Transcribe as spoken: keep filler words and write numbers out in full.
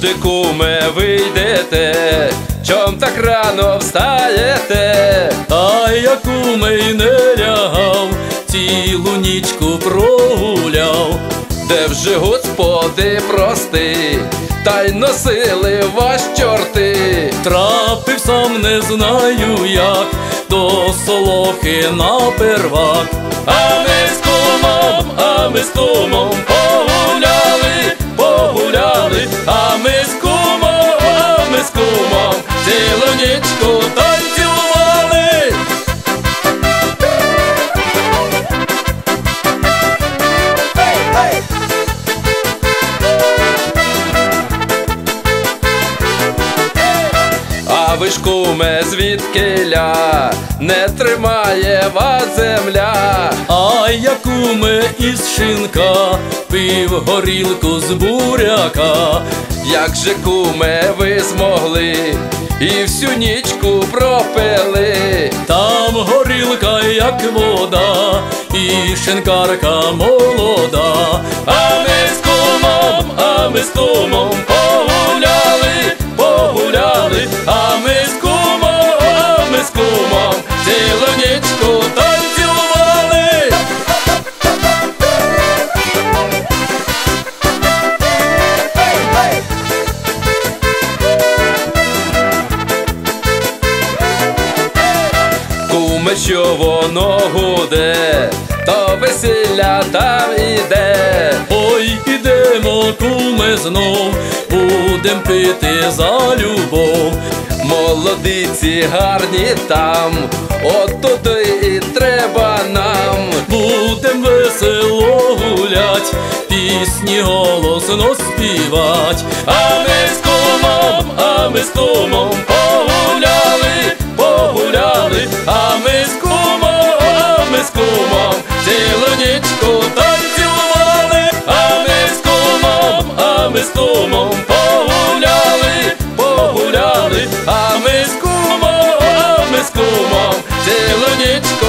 Куди, куме, вийдете, чом так рано встаєте? А я, куме, й не лягав, цілу нічку прогуляв. Де вже господи прости, та й носили вас чорти. Трапив сам не знаю як, до Солохи на первак. А ми з кумом, а ми з кумом погуляли, погуляли, а ми з кумом, а ми з кумом цілу нічку танцювали. А ви ж, куме, звідкиля, не тримає вас земля. А я, куме, із шинка пив горілку з буряка. Як же, куме, ви змогли і всю нічку пропили? Там горілка, як вода, і шинкарка молода. А ми з кумом, а ми з кумом погуляли, погуляли, а ми з кумом, а ми з кумом цілу нічку танцювали. Куме, що воно гуде, то весілля там іде. Ой, ідемо, куме, знов, будем пити за любов. Молодиці гарні там, от туди і треба нам. Будем весело гулять, пісні голосно співать. А ми з кумом, а ми з кумом погуляли, погуляли, а ми з кумом, а ми з кумом цілу нічку танцювали. А ми з кумом, а ми з кумом погуляли, погуляли, а ми з кумом, а ми з кумом цілу нічку